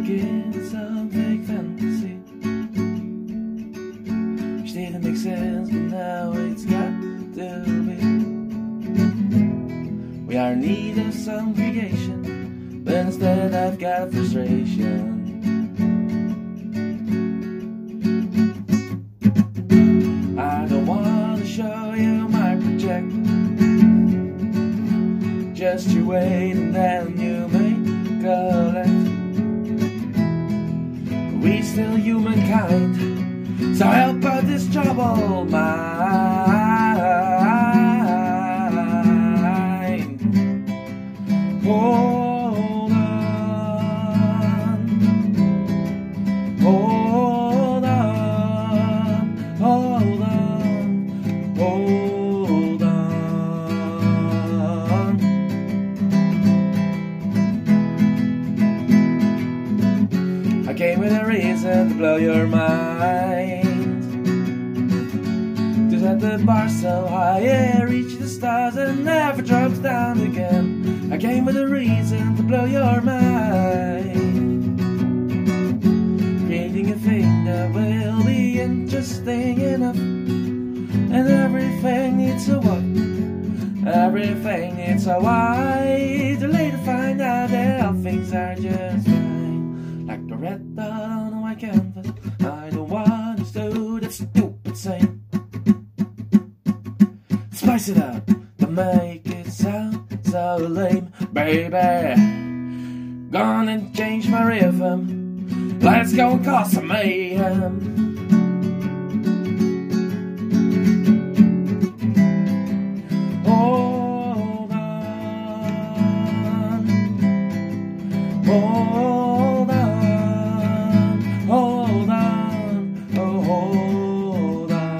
it some fake fantasy which didn't make sense, but now it's got to be. We are in need of some creation, but instead I've got frustration. I don't want to show you my project, just you wait and then you may collect. We still humankind, so help out this troubled mind. Hold on, hold on, hold on, hold on. I came with a reason to blow your mind, to set the bar so high it reaches the stars and never drops down again. I came with a reason to blow your mind, creating a thing that will be interesting enough. And everything needs a what? Everything needs a why. Too late to find out that all things are just fine. Like the red dot on a white canvas, I don't want to do that stupid thing. Spice it up to make it sound so lame, baby. Gonna change my rhythm, let's go and cause some mayhem. Hold on, hold on, hold on, oh hold on.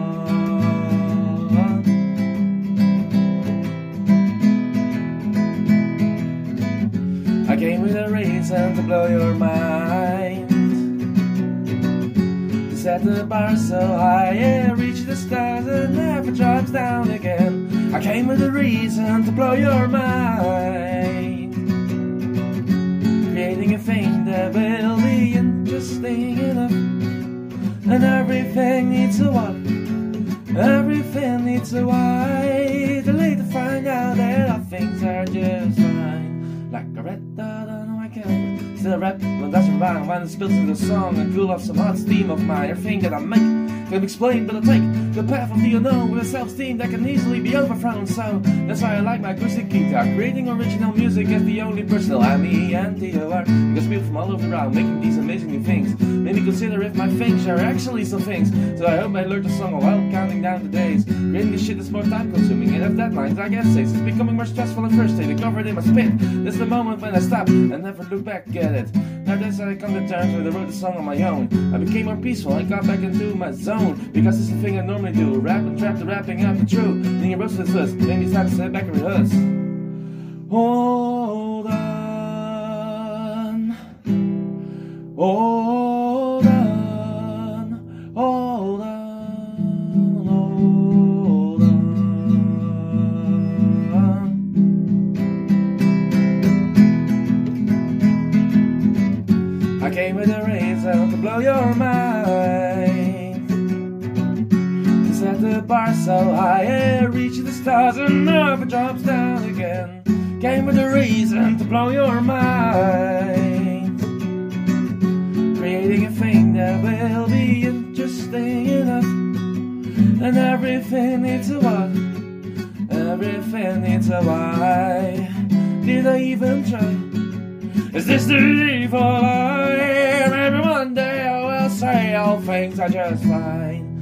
I came with a reason to blow your mind, to set the bar so high it reaches the stars and never drops down again. I came with a reason to blow your mind, creating a thing that will be interesting enough. And everything needs a what? Everything needs a why. Too late to find out that all things are just fine. Like a red dot on a white canvas, still a rap, well that's a rhyme. When it spills into the song and cool off some hot steam of mine. Everything that I make can be explained, but I take the path of the unknown with a self-esteem that can easily be overthrown. So that's why I like my acoustic guitar, creating original music as the only personal M-E-N-T-O-R. Because people from all over the world making these amazing new things made me consider if my things are actually some things. So I hope I learned the song while counting down the days. Creating this shit is more time consuming and have deadlines like essays. It's becoming more stressful at first, they covered in my spit. This is the moment when I stop and never look back at it. Now that's how I come to terms with I wrote the song on my own. I became more peaceful, I got back into my zone. Because it's the thing I normally do, rap and trap the rapping out the truth. Then you roast this list, made me stop to sit back and rehearse. Hold on, hold on, hold on, hold on. I came with a reason to blow your mind, set the bar so high it reaches the stars and never drops down again. Came with a reason to blow your mind, creating a thing that will be interesting enough. And everything needs a what? Everything needs a why. Did I even try? Is this the evil eye? Maybe one day I will say all things are just fine.